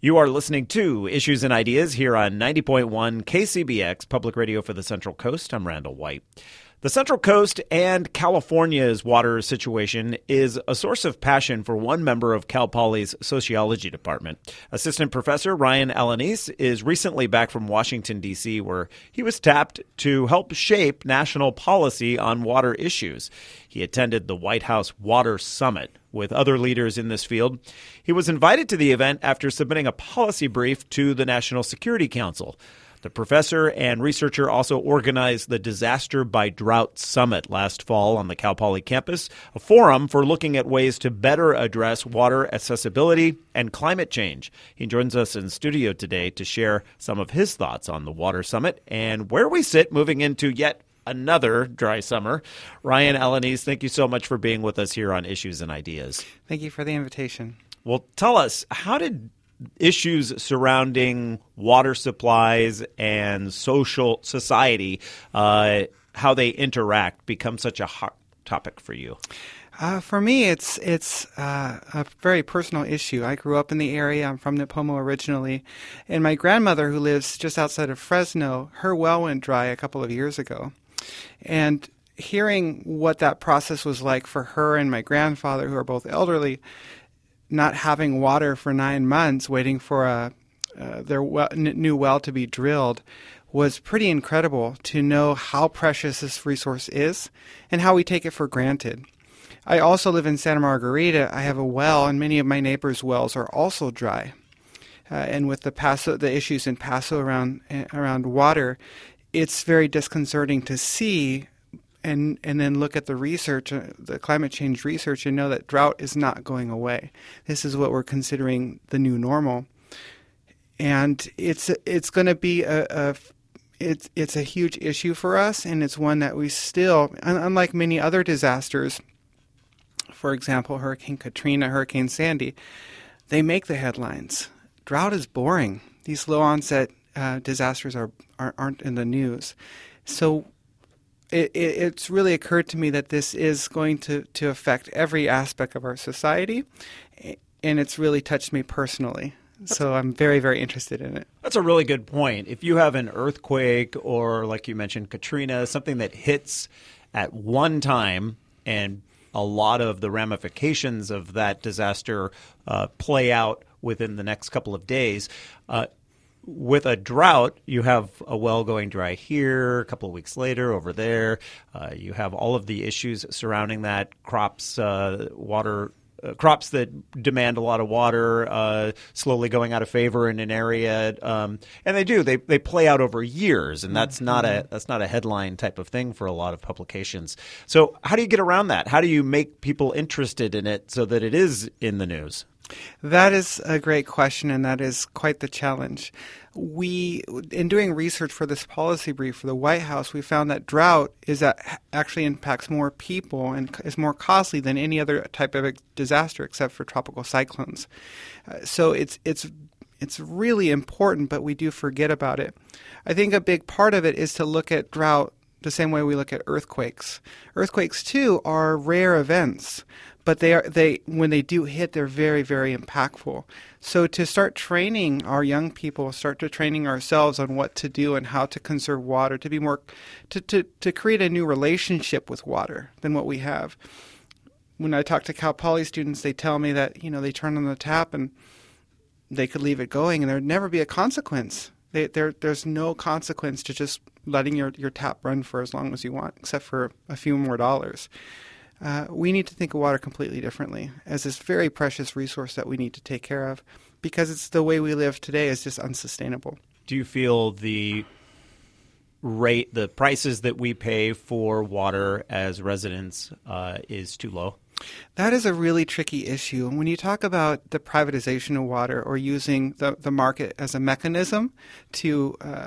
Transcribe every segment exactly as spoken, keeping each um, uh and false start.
You are listening to Issues and Ideas here on ninety point one K C B X, Public Radio for the Central Coast. I'm Randall White. The Central Coast and California's water situation is a source of passion for one member of Cal Poly's sociology department. Assistant Professor Ryan Alaniz is recently back from Washington, D C, where he was tapped to help shape national policy on water issues. He attended the White House Water Summit with other leaders in this field. He was invited to the event after submitting a policy brief to the National Security Council. The professor and researcher also organized the Disaster by Drought Summit last fall on the Cal Poly campus, a forum for looking at ways to better address water accessibility and climate change. He joins us in studio today to share some of his thoughts on the Water Summit and where we sit moving into yet another dry summer. Ryan Alaniz, thank you so much for being with us here on Issues and Ideas. Thank you for the invitation. Well, tell us, how did issues surrounding water supplies and social society, uh, how they interact, become such a hot topic for you? Uh, for me, it's it's uh, a very personal issue. I grew up in the area. I'm from Nipomo originally. And my grandmother, who lives just outside of Fresno, her well went dry a couple of years ago. And hearing what that process was like for her and my grandfather, who are both elderly, not having water for nine months, waiting for a uh, their well, n- new well to be drilled, was pretty incredible to know how precious this resource is and how we take it for granted. I also live in Santa Margarita. I have a well, and many of my neighbors' wells are also dry. Uh, and with the Paso, the issues in Paso around around water, it's very disconcerting to see. And and then look at the research, uh, the climate change research, and know that drought is not going away. This is what we're considering the new normal, and it's it's going to be a, a it's it's a huge issue for us, and it's one that we still, unlike many other disasters, for example, Hurricane Katrina, Hurricane Sandy, they make the headlines. Drought is boring. These low onset uh, disasters are, are aren't in the news, so. It, it, it's really occurred to me that this is going to, to affect every aspect of our society, and it's really touched me personally. So I'm very, very interested in it. That's a really good point. If you have an earthquake or, like you mentioned, Katrina, something that hits at one time and a lot of the ramifications of that disaster uh, play out within the next couple of days, uh, with a drought, you have a well going dry here, a couple of weeks later over there. Uh, you have all of the issues surrounding that, crops, uh, water, uh, crops that demand a lot of water, uh, slowly going out of favor in an area, um, and they do. They they play out over years, and that's not a that's not a headline type of thing for a lot of publications. So, how do you get around that? How do you make people interested in it so that it is in the news? That is a great question, and that is quite the challenge. We, in doing research for this policy brief for the White House, we found that drought is that actually impacts more people and is more costly than any other type of disaster except for tropical cyclones. Uh, so it's it's it's really important, but we do forget about it. I think a big part of it is to look at drought the same way we look at earthquakes. Earthquakes, too, are rare events, but they are they when they do hit, they're very, very impactful. So to start training our young people, start to training ourselves on what to do and how to conserve water, to be more, to, to, to create a new relationship with water than what we have. When I talk to Cal Poly students, they tell me that, you know, they turn on the tap and they could leave it going and there'd never be a consequence. They, there, there's no consequence to just letting your, your tap run for as long as you want, except for a few more dollars. Uh, we need to think of water completely differently as this very precious resource that we need to take care of, because it's the way we live today is just unsustainable. Do you feel the rate, the prices that we pay for water as residents uh, is too low? That is a really tricky issue. When you talk about the privatization of water or using the, the market as a mechanism to uh,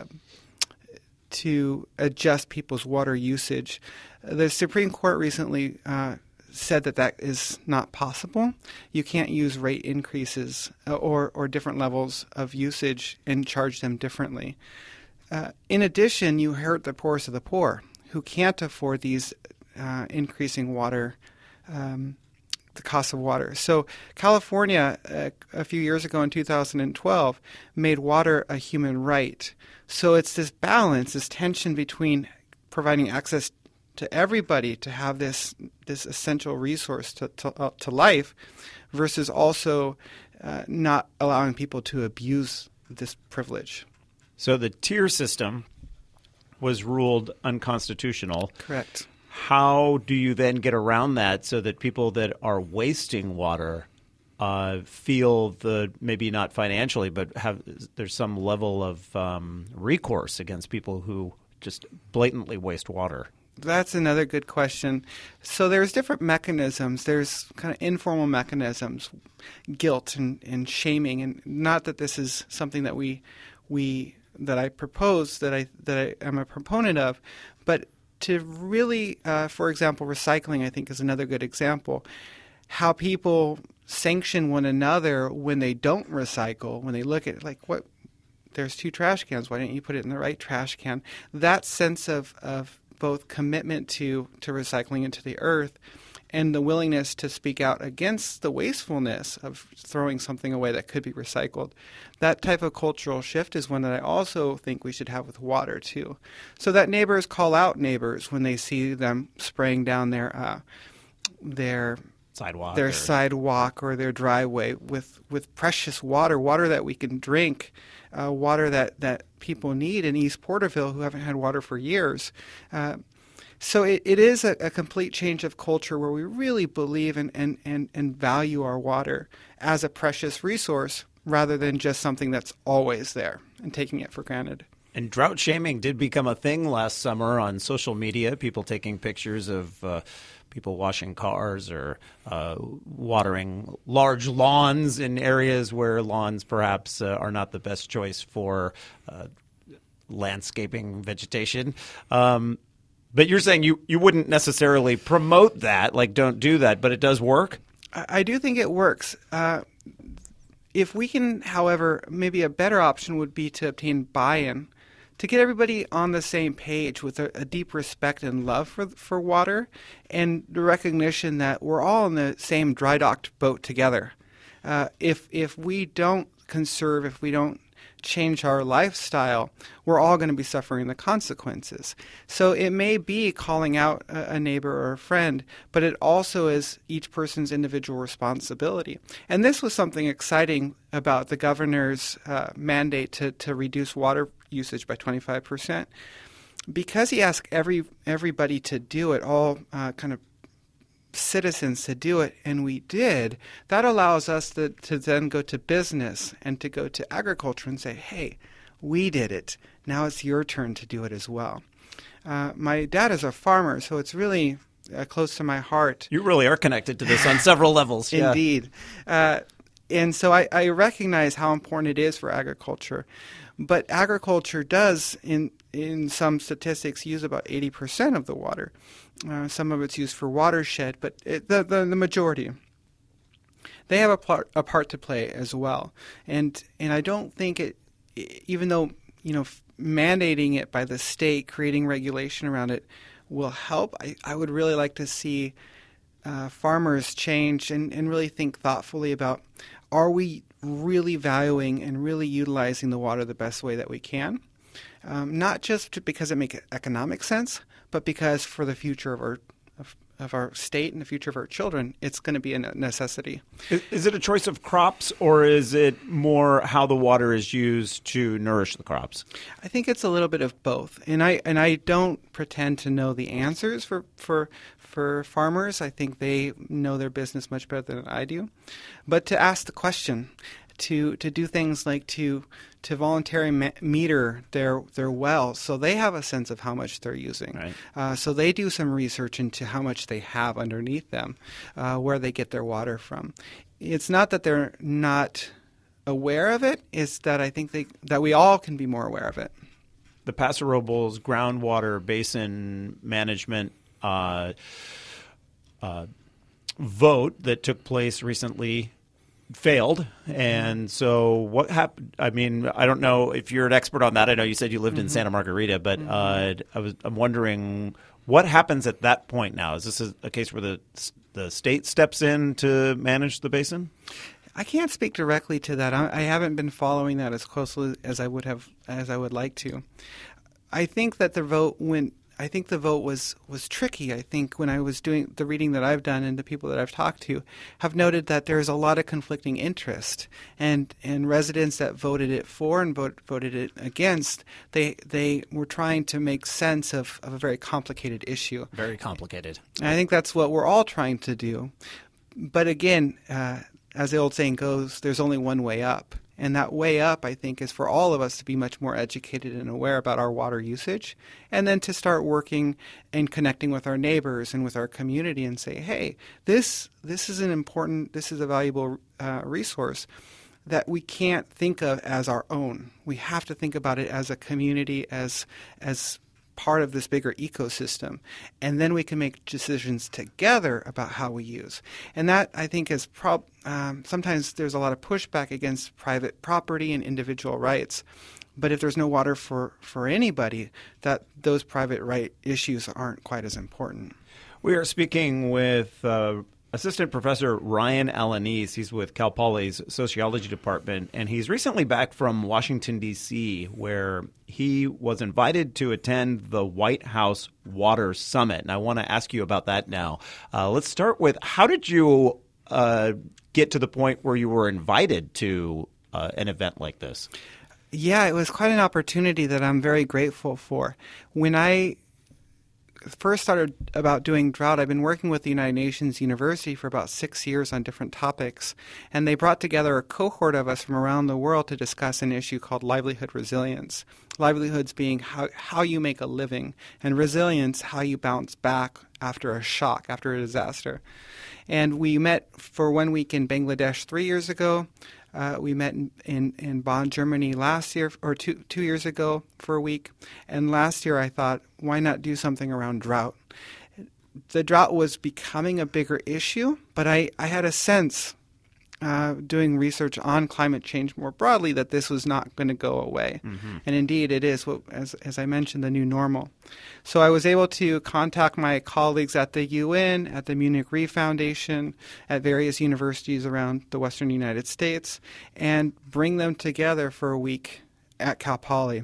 to adjust people's water usage, the Supreme Court recently uh, said that that is not possible. You can't use rate increases or, or different levels of usage and charge them differently. Uh, in addition, you hurt the poorest of the poor who can't afford these uh, increasing water um, the cost of water. So California, uh, a few years ago in two thousand twelve, made water a human right. So it's this balance, this tension between providing access to everybody to have this this essential resource to to, uh, to life, versus also uh, not allowing people to abuse this privilege. So the tier system was ruled unconstitutional. Correct. How do you then get around that so that people that are wasting water uh, feel the, maybe not financially, but have there's some level of um, recourse against people who just blatantly waste water? That's another good question. So there's different mechanisms. There's kind of informal mechanisms, guilt and, and shaming, and not that this is something that we we that I propose that I that I am a proponent of, but to really, uh, for example, recycling, I think, is another good example. How people sanction one another when they don't recycle, when they look at it like, what, there's two trash cans, why didn't you put it in the right trash can? That sense of, of both commitment to, to recycling into the earth and the willingness to speak out against the wastefulness of throwing something away that could be recycled. That type of cultural shift is one that I also think we should have with water, too. So that neighbors call out neighbors when they see them spraying down their uh, their sidewalk, their or... sidewalk or their driveway with, with precious water, water that we can drink, uh, water that, that people need in East Porterville who haven't had water for years. Uh, So it, it is a, a complete change of culture where we really believe in, and, and, and value our water as a precious resource rather than just something that's always there and taking it for granted. And drought shaming did become a thing last summer on social media, people taking pictures of uh, people washing cars or uh, watering large lawns in areas where lawns perhaps uh, are not the best choice for uh, landscaping vegetation. Um But you're saying you, you wouldn't necessarily promote that, like don't do that, but it does work? I, I do think it works. Uh, if we can, however, maybe a better option would be to obtain buy-in, to get everybody on the same page with a, a deep respect and love for for water and the recognition that we're all in the same dry docked boat together. Uh, if if we don't conserve, if we don't change our lifestyle, we're all going to be suffering the consequences. So it may be calling out a, a neighbor or a friend, but it also is each person's individual responsibility. And this was something exciting about the governor's uh, mandate to, to reduce water usage by twenty-five percent. Because he asked every everybody to do it, all uh, kind of citizens to do it, and we did, that allows us to, to then go to business and to go to agriculture and say, hey, we did it. Now it's your turn to do it as well. Uh, my dad is a farmer, so it's really uh, close to my heart. You really are connected to this on several levels. Yeah. Indeed. Uh, and so I, I recognize how important it is for agriculture. But agriculture does, in in some statistics, use about eighty percent of the water. Uh, some of it's used for watershed, but it, the, the the majority. They have a part a part to play as well, and and I don't think it, even though you know mandating it by the state, creating regulation around it, will help. I, I would really like to see uh, farmers change and, and really think thoughtfully about, are we really valuing and really utilizing the water the best way that we can? Um, not just because it makes economic sense, but because for the future of our of, of our state and the future of our children, it's going to be a necessity. Is, is it a choice of crops, or is it more how the water is used to nourish the crops? I think it's a little bit of both, and I and I don't pretend to know the answers for for for farmers. I think they know their business much better than I do, but to ask the question. To, to do things like to to voluntarily me- meter their their wells, so they have a sense of how much they're using. Right. Uh, so they do some research into how much they have underneath them, uh, where they get their water from. It's not that they're not aware of it; it's that I think they that we all can be more aware of it. The Paso Robles groundwater basin management uh, uh, vote that took place recently failed. And so what happened? I mean, I don't know if you're an expert on that. I know you said you lived mm-hmm. in Santa Margarita, but mm-hmm. uh, I was, I'm wondering what happens at that point now. Is this a, a case where the the state steps in to manage the basin? I can't speak directly to that. I, I haven't been following that as closely as I would have, as I would like to. I think that the vote went. I think the vote was, was tricky. I think when I was doing the reading that I've done and the people that I've talked to have noted that there's a lot of conflicting interest, and, and residents that voted it for and vote, voted it against, they they were trying to make sense of, of a very complicated issue. Very complicated. And I think that's what we're all trying to do. But again, uh, as the old saying goes, there's only one way up. And that way up, I think, is for all of us to be much more educated and aware about our water usage, and then to start working and connecting with our neighbors and with our community and say, hey, this this is an important, this is a valuable uh, resource that we can't think of as our own. We have to think about it as a community, as as part of this bigger ecosystem, and then we can make decisions together about how we use. And that, I think, is prob- um, sometimes there's a lot of pushback against private property and individual rights. But if there's no water for, for anybody, that those private right issues aren't quite as important. We are speaking with uh, Assistant Professor Ryan Alaniz. He's with Cal Poly's Sociology Department, and he's recently back from Washington, D C, where he was invited to attend the White House Water Summit. And I want to ask you about that now. Uh, let's start with, how did you uh, get to the point where you were invited to uh, an event like this? Yeah, it was quite an opportunity that I'm very grateful for. When I first started about doing drought, I've been working with the United Nations University for about six years on different topics, and they brought together a cohort of us from around the world to discuss an issue called livelihood resilience. Livelihoods being how, how you make a living, and resilience, how you bounce back after a shock, after a disaster. And we met for one week in Bangladesh three years ago. Uh, we met in, in, in Bonn, Germany last year, or two, two years ago for a week. And last year I thought, why not do something around drought? The drought was becoming a bigger issue, but I, I had a sense, uh, doing research on climate change more broadly, that this was not going to go away. Mm-hmm. And indeed it is, what, as, as I mentioned, the new normal. So I was able to contact my colleagues at the U N, at the Munich Re Foundation, at various universities around the western United States, and bring them together for a week at Cal Poly.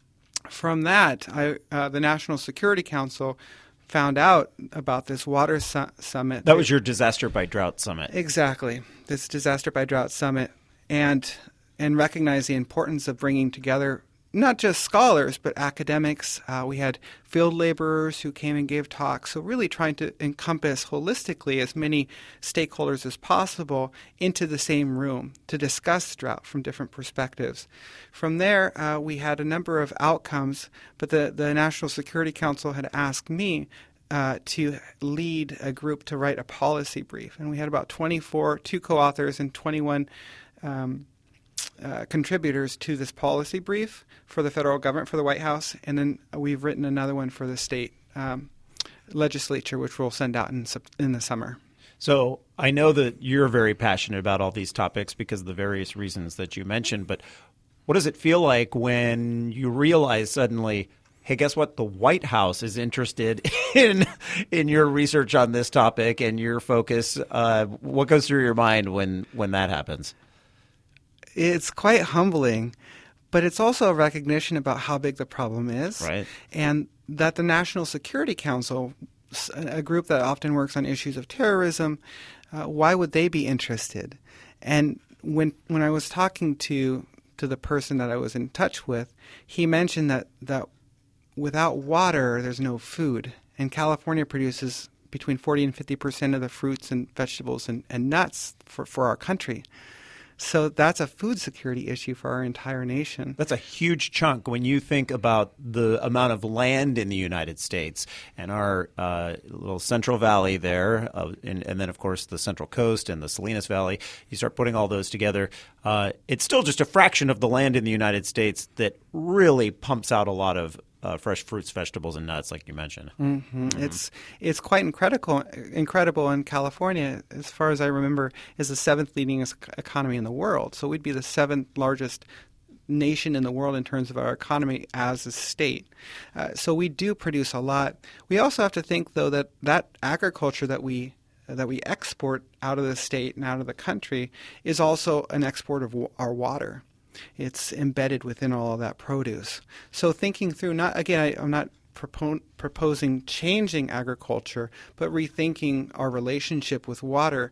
From that, I, uh, the National Security Council found out about this water su- summit. That was your Disaster by Drought Summit. Exactly, this Disaster by Drought Summit, and and recognized the importance of bringing together not just scholars, but academics. Uh, we had field laborers who came and gave talks, so really trying to encompass holistically as many stakeholders as possible into the same room to discuss drought from different perspectives. From there, uh, we had a number of outcomes, but the, the National Security Council had asked me uh, to lead a group to write a policy brief, and we had about twenty-four, two co-authors and twenty-one um, Uh, contributors to this policy brief for the federal government, for the White House, and then we've written another one for the state um, legislature, which we'll send out in, in the summer. So I know that you're very passionate about all these topics because of the various reasons that you mentioned, but what does it feel like when you realize suddenly, hey, guess what? The White House is interested in in your research on this topic and your focus. Uh, what goes through your mind when, when that happens? It's quite humbling, but it's also a recognition about how big the problem is. Right. And that the National Security Council, a group that often works on issues of terrorism, uh, why would they be interested? And when when I was talking to to the person that I was in touch with, he mentioned that, that without water, there's no food. And California produces between forty and fifty percent of the fruits and vegetables and, and nuts for, for our country. So that's a food security issue for our entire nation. That's a huge chunk when you think about the amount of land in the United States and our uh, little Central Valley there, uh, and, and then, of course, the Central Coast and the Salinas Valley. You start putting all those together. Uh, it's still just a fraction of the land in the United States that really pumps out a lot of Uh, fresh fruits, vegetables, and nuts, like you mentioned. Mm-hmm. Mm-hmm. It's it's quite incredible. Incredible in California, as far as I remember, is the seventh leading economy in the world. So we'd be the seventh largest nation in the world in terms of our economy as a state. Uh, so we do produce a lot. We also have to think, though, that that agriculture that we that we export out of the state and out of the country is also an export of w- our water. It's embedded within all of that produce. So thinking through, not again, I, I'm not propo- proposing changing agriculture, but rethinking our relationship with water.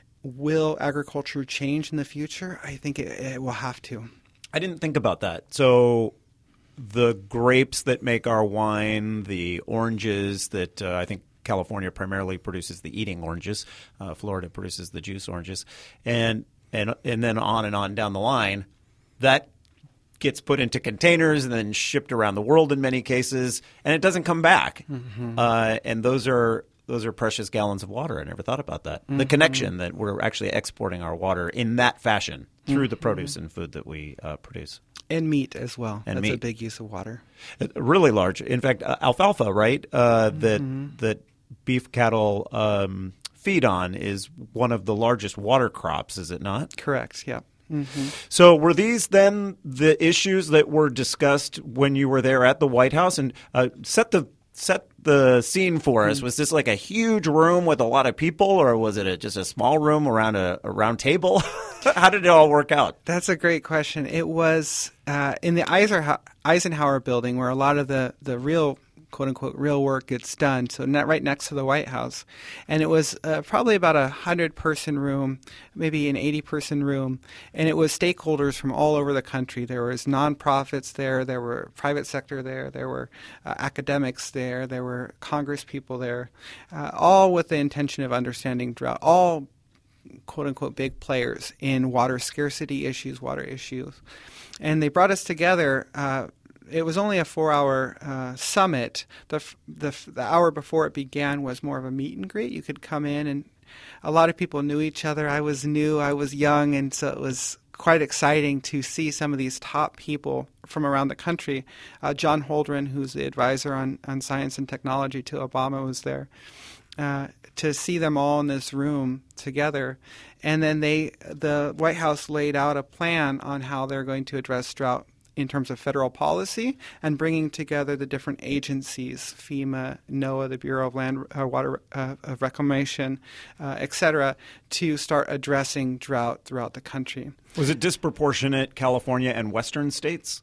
Will agriculture change in the future? I think it, it will have to. I didn't think about that. So the grapes that make our wine, the oranges that uh, I think California primarily produces the eating oranges, uh, Florida produces the juice oranges, and and and then on and on down the line, that gets put into containers and then shipped around the world in many cases, and it doesn't come back. Mm-hmm. Uh, and those are those are precious gallons of water. I never thought about that. Mm-hmm. The connection that we're actually exporting our water in that fashion through mm-hmm. the produce and food that we uh, produce. And meat as well. And That's meat. a big use of water. Really large. In fact, uh, alfalfa, right, uh, that mm-hmm. that beef cattle um, feed on is one of the largest water crops, is it not? Correct, yeah. Mm-hmm. So were these then the issues that were discussed when you were there at the White House? And uh, set the set the scene for us. Mm-hmm. Was this like a huge room with a lot of people, or was it a, just a small room around a, a round table? How did it all work out? That's a great question. It was uh, in the Eisenhower building where a lot of the, the real quote-unquote real work gets done, so not right next to the White House. And it was uh, probably about a hundred-person room, maybe an eighty-person room, and it was stakeholders from all over the country. There was nonprofits there, there were private sector there, there were uh, academics there, there were Congress people there, uh, all with the intention of understanding drought, all quote-unquote big players in water scarcity issues, water issues. And they brought us together. Uh, It was only a four-hour uh, summit. The, the the hour before it began was more of a meet and greet. You could come in, and a lot of people knew each other. I was new. I was young, and so it was quite exciting to see some of these top people from around the country. Uh, John Holdren, who's the advisor on, on science and technology to Obama, was there. Uh, to see them all in this room together. And then they, the White House laid out a plan on how they're going to address drought in terms of federal policy and bringing together the different agencies, FEMA, NOAA, the Bureau of Land uh, Water uh, of Reclamation, uh, et cetera, to start addressing drought throughout the country. Was it disproportionate California and western states?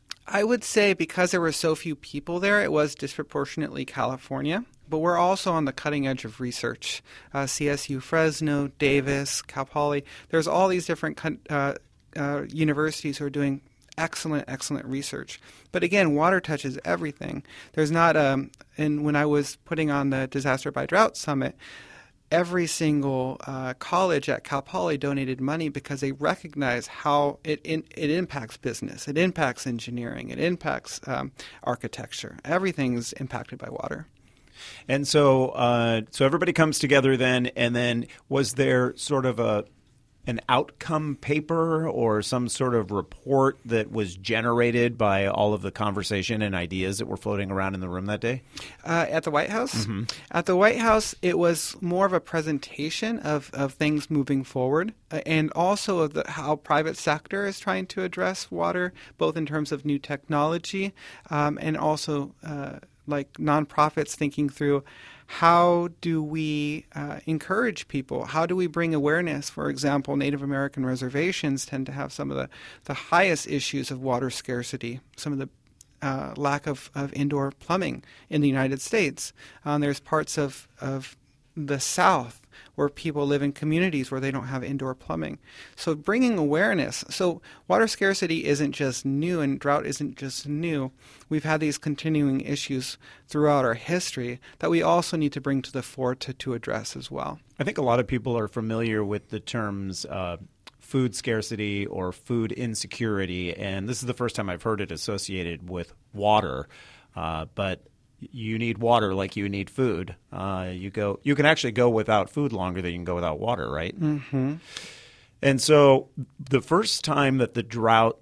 I would say because there were so few people there, it was disproportionately California. But we're also on the cutting edge of research. Uh, C S U Fresno, Davis, Cal Poly. There's all these different uh, uh, universities who are doing excellent, excellent research. But again, water touches everything. There's not, um, and when I was putting on the Disaster by Drought Summit, every single uh, college at Cal Poly donated money because they recognize how it in, it impacts business, it impacts engineering, it impacts um, architecture. Everything is impacted by water. And so, uh, so everybody comes together then, and then was there sort of a an outcome paper or some sort of report that was generated by all of the conversation and ideas that were floating around in the room that day? Uh, at the White House? Mm-hmm. At the White House, it was more of a presentation of, of things moving forward uh, and also of the, how private sector is trying to address water, both in terms of new technology um, and also uh, like nonprofits thinking through how do we uh, encourage people? How do we bring awareness? For example, Native American reservations tend to have some of the, the highest issues of water scarcity, some of the uh, lack of, of indoor plumbing in the United States. Um, there's parts of, of the South where people live in communities where they don't have indoor plumbing. So bringing awareness. So water scarcity isn't just new and drought isn't just new. We've had these continuing issues throughout our history that we also need to bring to the fore to, to address as well. I think a lot of people are familiar with the terms uh, food scarcity or food insecurity, and this is the first time I've heard it associated with water. Uh, but you need water like you need food. Uh, you go. You can actually go without food longer than you can go without water, right? Mm-hmm. And so the first time that the drought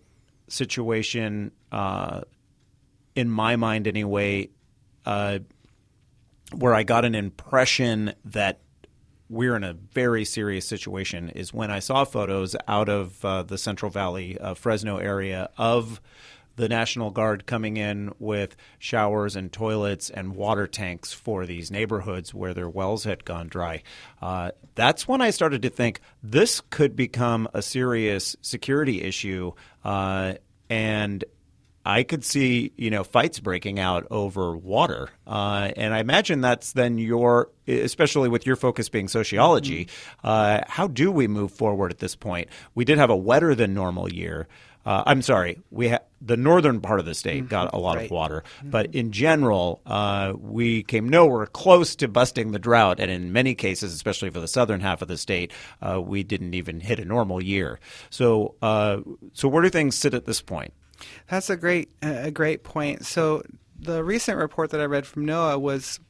situation, uh, in my mind anyway, uh, where I got an impression that we're in a very serious situation is when I saw photos out of uh, the Central Valley, uh, Fresno area of the National Guard coming in with showers and toilets and water tanks for these neighborhoods where their wells had gone dry. Uh, that's when I started to think this could become a serious security issue, uh, and I could see, you know, fights breaking out over water. Uh, and I imagine that's then your, especially with your focus being sociology, mm-hmm. uh, how do we move forward at this point? We did have a wetter than normal year. Uh, I'm sorry, we ha- the northern part of the state mm-hmm. got a lot right. of water. Mm-hmm. But in general, uh, we came nowhere close to busting the drought. And in many cases, especially for the southern half of the state, uh, we didn't even hit a normal year. So, uh, so where do things sit at this point? That's a great a great point. So the recent report that I read from NOAA was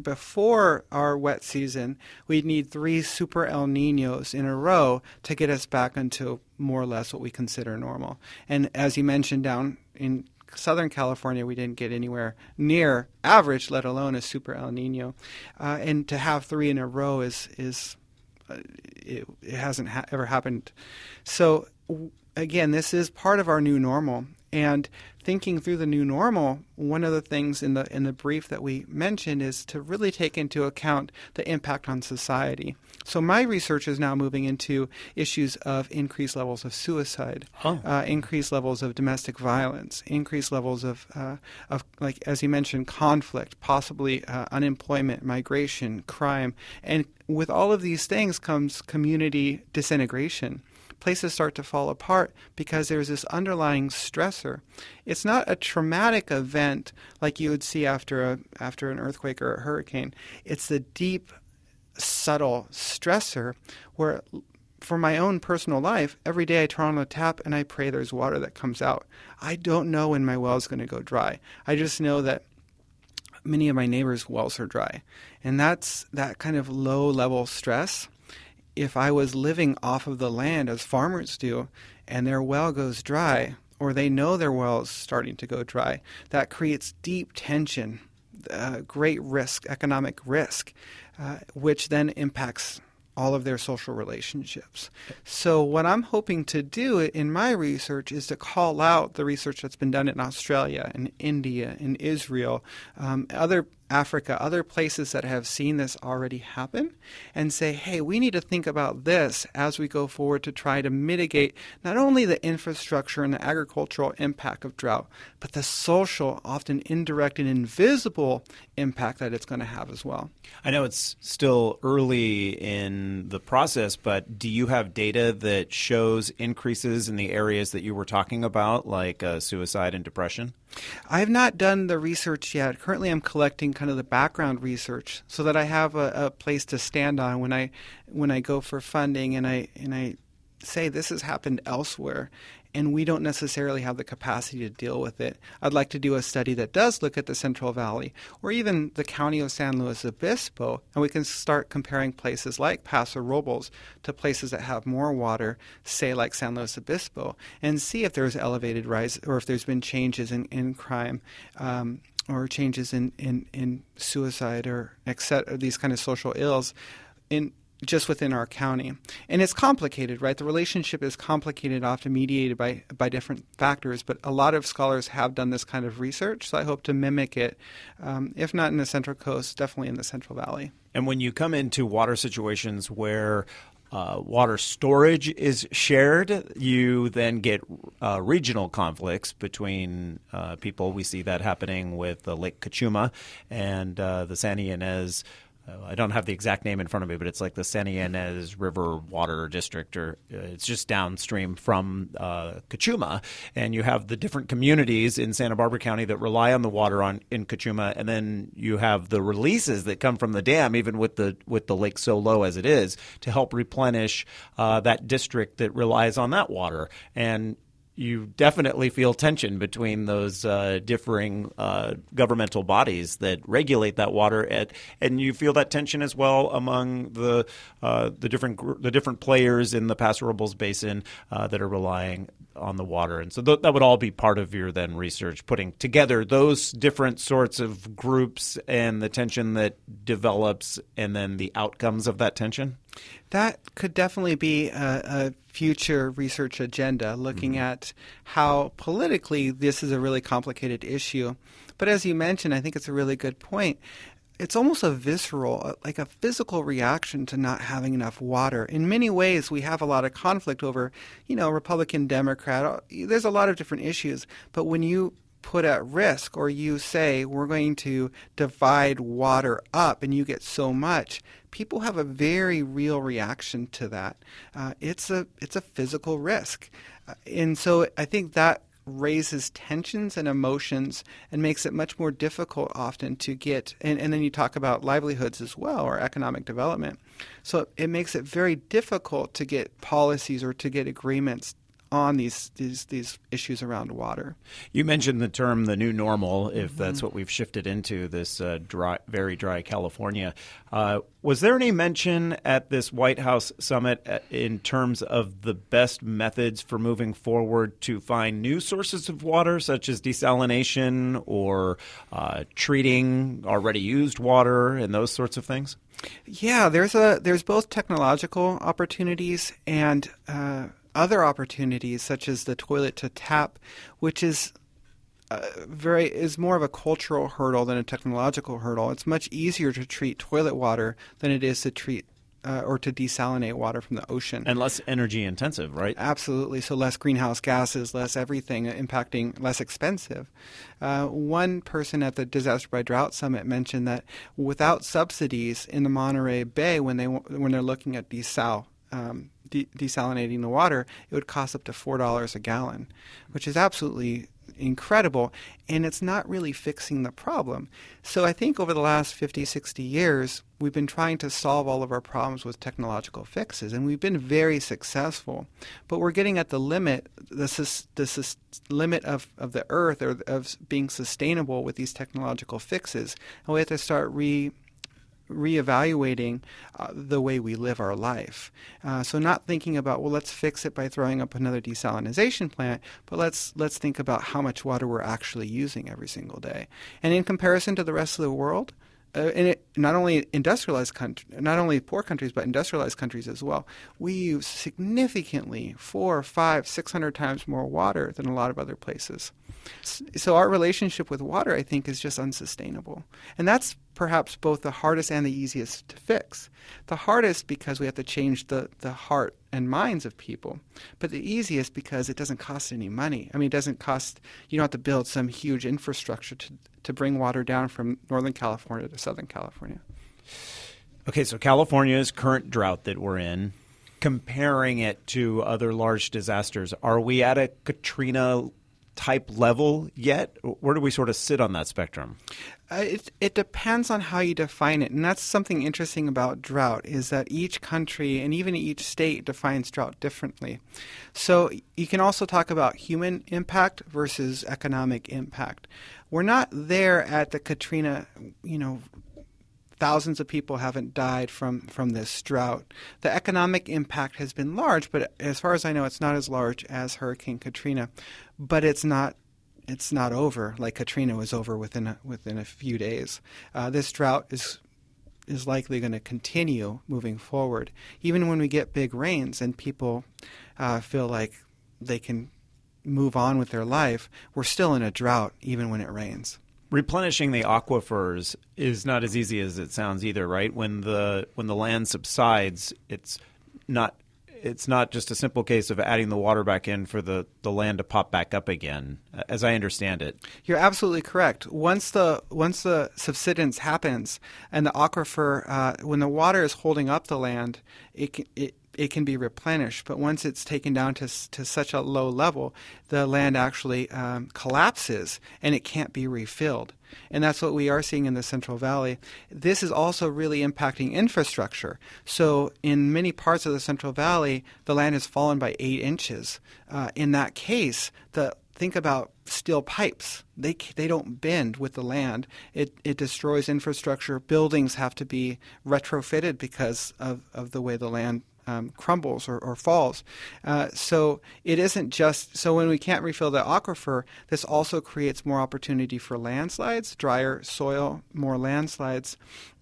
before our wet season, we'd need three super El Niños in a row to get us back into more or less what we consider normal. And as you mentioned, down in Southern California, we didn't get anywhere near average, let alone a super El Niño. Uh, and to have three in a row is is uh, it, it hasn't ha- ever happened. So w- again, this is part of our new normal. And thinking through the new normal, one of the things in the in the brief that we mentioned is to really take into account the impact on society. So my research is now moving into issues of increased levels of suicide, huh. uh, increased levels of domestic violence, increased levels of, uh, of like as you mentioned, conflict, possibly uh, unemployment, migration, crime. And with all of these things comes community disintegration. Places start to fall apart because there's this underlying stressor. It's not a traumatic event like you would see after a after an earthquake or a hurricane. It's the deep, subtle stressor where, for my own personal life, every day I turn on the tap and I pray there's water that comes out. I don't know when my well is going to go dry. I just know that many of my neighbors' wells are dry. And that's that kind of low-level stress. If I was living off of the land as farmers do and their well goes dry, or they know their well is starting to go dry, that creates deep tension, uh, great risk, economic risk, uh, which then impacts all of their social relationships. So what I'm hoping to do in my research is to call out the research that's been done in Australia, in India, in Israel, um, other Africa, other places that have seen this already happen, and say, hey, we need to think about this as we go forward to try to mitigate not only the infrastructure and the agricultural impact of drought, but the social, often indirect and invisible impact that it's going to have as well. I know it's still early in the process, but do you have data that shows increases in the areas that you were talking about, like uh, suicide and depression? I have not done the research yet. Currently, I'm collecting kind of the background research so that I have a, a place to stand on when I when I go for funding and I and I say this has happened elsewhere, and we don't necessarily have the capacity to deal with it. I'd like to do a study that does look at the Central Valley or even the county of San Luis Obispo, and we can start comparing places like Paso Robles to places that have more water, say like San Luis Obispo, and see if there's elevated rise or if there's been changes in, in crime um, or changes in, in, in suicide or et cetera, these kind of social ills in just within our county. And it's complicated, right? The relationship is complicated, often mediated by, by different factors, but a lot of scholars have done this kind of research, so I hope to mimic it, um, if not in the Central Coast, definitely in the Central Valley. And when you come into water situations where uh, water storage is shared, you then get uh, regional conflicts between uh, people. We see that happening with uh, Lake Cachuma and uh, the San Ynez. Uh, I don't have the exact name in front of me, but it's like the San Ynez River Water District, or uh, it's just downstream from uh, Cachuma. And you have the different communities in Santa Barbara County that rely on the water on in Cachuma, and then you have the releases that come from the dam, even with the with the lake so low as it is, to help replenish uh, that district that relies on that water. And you definitely feel tension between those uh, differing uh, governmental bodies that regulate that water, at, and you feel that tension as well among the uh, the different gr- the different players in the Paso Robles Basin uh, that are relying on the water. And so th- that would all be part of your then research, putting together those different sorts of groups and the tension that develops, and then the outcomes of that tension. That could definitely be a, a future research agenda, looking mm-hmm. at how politically this is a really complicated issue. But as you mentioned, I think it's a really good point. It's almost a visceral, like a physical reaction to not having enough water. In many ways, we have a lot of conflict over, you know, Republican, Democrat. There's a lot of different issues. But when you put at risk, or you say we're going to divide water up and you get so much, people have a very real reaction to that. Uh, it's a it's a physical risk. Uh, and so I think that raises tensions and emotions and makes it much more difficult often to get, and, and then you talk about livelihoods as well, or economic development. So it makes it very difficult to get policies or to get agreements on these, these these issues around water. You mentioned the term the new normal, if mm-hmm. that's what we've shifted into, this uh, dry, very dry California. Uh, was there any mention at this White House summit in terms of the best methods for moving forward to find new sources of water, such as desalination or uh, treating already used water and those sorts of things? Yeah, there's a there's both technological opportunities and uh, other opportunities, such as the toilet to tap, which is uh, very is more of a cultural hurdle than a technological hurdle. It's much easier to treat toilet water than it is to treat uh, or to desalinate water from the ocean. And less energy intensive, right? Absolutely. So less greenhouse gases, less everything, impacting less expensive. Uh, one person at the Disaster by Drought Summit mentioned that without subsidies in the Monterey Bay, when they when they're looking at desal. Um, De- desalinating the water, it would cost up to four dollars a gallon, which is absolutely incredible, and it's not really fixing the problem. So I think over the last fifty, sixty years, we've been trying to solve all of our problems with technological fixes, and we've been very successful. But we're getting at the limit, the, sus- the sus- limit of, of the earth, or of being sustainable with these technological fixes, and we have to start re- reevaluating uh, the way we live our life. Uh, so not thinking about, well, let's fix it by throwing up another desalination plant, but let's let's think about how much water we're actually using every single day. And in comparison to the rest of the world, uh, and it, not only industrialized countries, not only poor countries, but industrialized countries as well, we use significantly four, five, six hundred times more water than a lot of other places. So our relationship with water, I think, is just unsustainable. And that's perhaps both the hardest and the easiest to fix. The hardest because we have to change the, the heart and minds of people, but the easiest because it doesn't cost any money. I mean, it doesn't cost, you don't have to build some huge infrastructure to, to bring water down from Northern California to Southern California. Okay, so California's current drought that we're in, comparing it to other large disasters, are we at a Katrina type level yet? Where do we sort of sit on that spectrum? Uh, it, it depends on how you define it. And that's something interesting about drought, is that each country and even each state defines drought differently. So you can also talk about human impact versus economic impact. We're not there at the Katrina, you know, thousands of people haven't died from, from this drought. The economic impact has been large, but as far as I know, it's not as large as Hurricane Katrina. But it's not it's not over like Katrina was over within a, within a few days. Uh, this drought is is likely going to continue moving forward, even when we get big rains and people uh, feel like they can move on with their life. We're still in a drought even when it rains. Replenishing the aquifers is not as easy as it sounds either, right? When the when the land subsides, it's not it's not just a simple case of adding the water back in for the, the land to pop back up again, as I understand it. You're absolutely correct. Once the once the subsidence happens and the aquifer, uh, when the water is holding up the land, it can, it it can be replenished. But once it's taken down to to such a low level, the land actually um, collapses and it can't be refilled. And that's what we are seeing in the Central Valley. This is also really impacting infrastructure. So in many parts of the Central Valley, the land has fallen by eight inches. Uh, in that case, the think about steel pipes. They they don't bend with the land. It it destroys infrastructure. Buildings have to be retrofitted because of, of the way the land Um, crumbles or, or falls. Uh, so it isn't just, so when we can't refill the aquifer, this also creates more opportunity for landslides, drier soil, more landslides.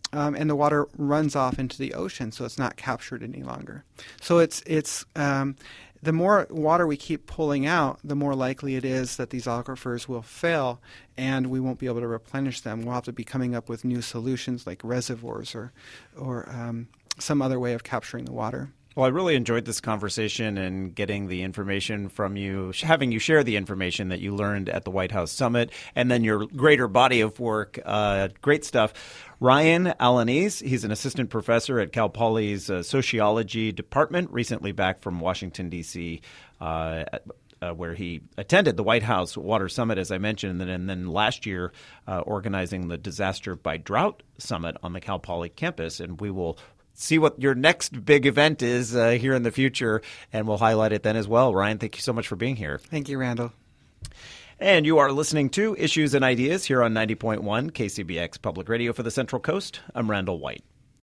um, and the water runs off into the ocean, so it's not captured any longer. So it's it's um, the more water we keep pulling out, the more likely it is that these aquifers will fail, and we won't be able to replenish them. We'll have to be coming up with new solutions like reservoirs or or um, some other way of capturing the water. Well, I really enjoyed this conversation and getting the information from you, having you share the information that you learned at the White House Summit, and then your greater body of work. Uh, great stuff. Ryan Alaniz, he's an assistant professor at Cal Poly's uh, Sociology Department, recently back from Washington, D C, uh, Uh, where he attended the White House Water Summit, as I mentioned, and then, and then last year uh, organizing the Disaster by Drought Summit on the Cal Poly campus. And we will see what your next big event is uh, here in the future, and we'll highlight it then as well. Ryan, thank you so much for being here. Thank you, Randall. And you are listening to Issues and Ideas here on ninety point one K C B X Public Radio for the Central Coast. I'm Randall White.